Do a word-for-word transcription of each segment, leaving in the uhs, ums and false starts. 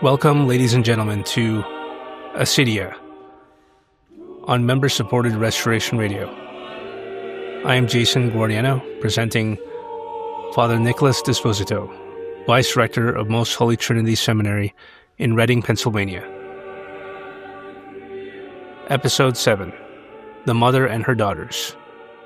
Welcome, ladies and gentlemen, to Acedia on member-supported Restoration Radio. I am Jason Guardiano, presenting Father Nicholas Disposito, Vice Rector of Most Holy Trinity Seminary in Reading, Pennsylvania. Episode seven, The Mother and Her Daughters.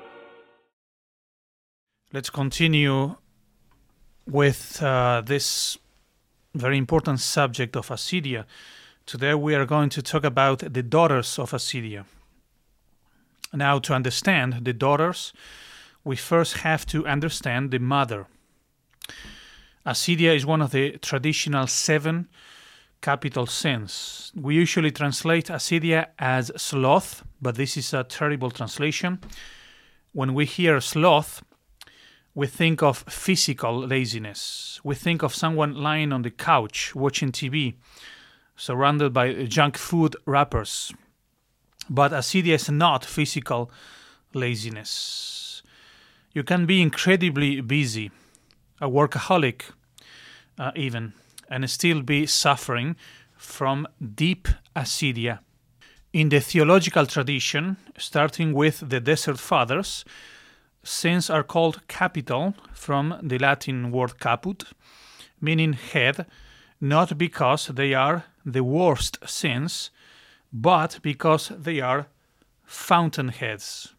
Let's continue with uh, this very important subject of Acedia. Today we are going to talk about the daughters of Acedia. Now, to understand the daughters, we first have to understand the mother. Acedia is one of the traditional seven capital sins. We usually translate acedia as sloth, but this is a terrible translation. When we hear sloth, we think of physical laziness. We think of someone lying on the couch watching T V, surrounded by junk food wrappers. But acedia is not physical laziness. You can be incredibly busy, a workaholic uh, even, and still be suffering from deep acedia. In the theological tradition, starting with the Desert Fathers, sins are called capital from the Latin word caput, meaning head, not because they are the worst sins, but because they are fountainheads.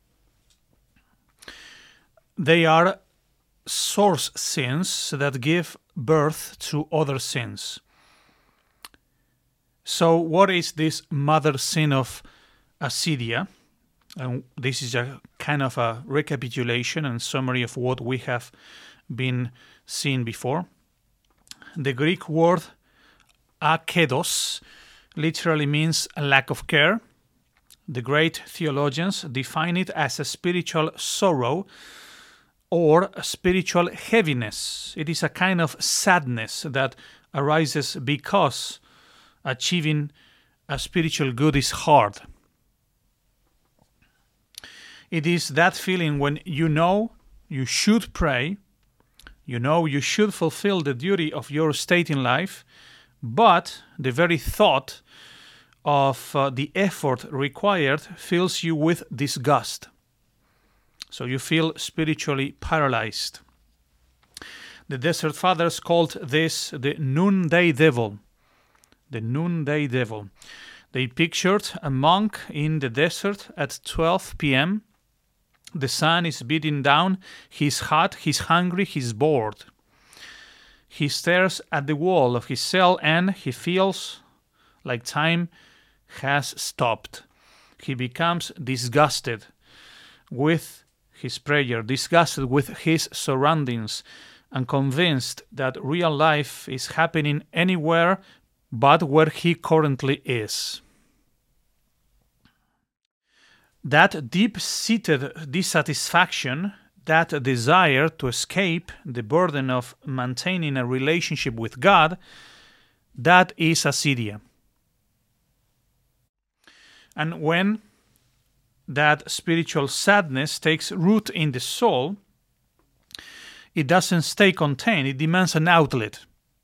They are source sins that give birth to other sins. So what is this mother sin of acedia? And this is a kind of a recapitulation and summary of what we have been seeing before. The Greek word akedos literally means a lack of care. The great theologians define it as a spiritual sorrow or a spiritual heaviness. It is a kind of sadness that arises because achieving a spiritual good is hard. It is that feeling when you know you should pray, you know you should fulfill the duty of your state in life, but the very thought of uh, the effort required fills you with disgust. So you feel spiritually paralyzed. The Desert Fathers called this the noonday devil. The noonday devil. They pictured a monk in the desert at twelve p.m. The sun is beating down, he's hot, he's hungry, he's bored. He stares at the wall of his cell and he feels like time has stopped. He becomes disgusted with his prayer, disgusted with his surroundings, and convinced that real life is happening anywhere but where he currently is. That deep-seated dissatisfaction, that desire to escape the burden of maintaining a relationship with God, that is acedia. And when that spiritual sadness takes root in the soul, it doesn't stay contained, it demands an outlet.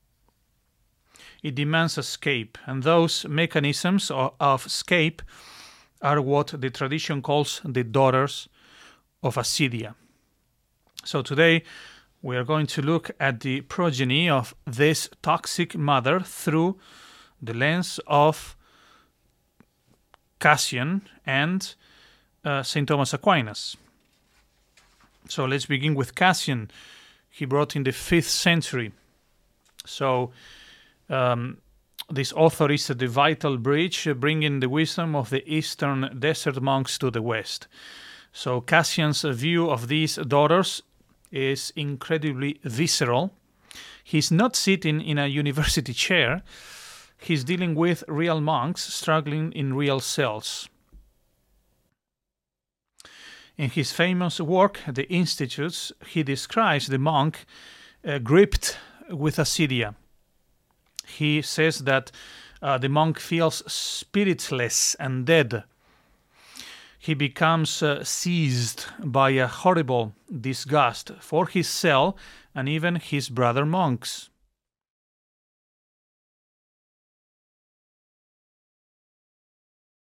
It demands escape, and those mechanisms of escape are what the tradition calls the daughters of acedia. So today we are going to look at the progeny of this toxic mother through the lens of Cassian and uh, Saint Thomas Aquinas. So let's begin with Cassian. He wrote in the fifth century. So um, this author is the vital bridge, bringing the wisdom of the Eastern desert monks to the West. So Cassian's view of these daughters is incredibly visceral. He's not sitting in a university chair. He's dealing with real monks struggling in real cells. In his famous work, The Institutes, he describes the monk uh, gripped with acedia. He says that uh, the monk feels spiritless and dead. He becomes uh, seized by a horrible disgust for his cell and even his brother monks.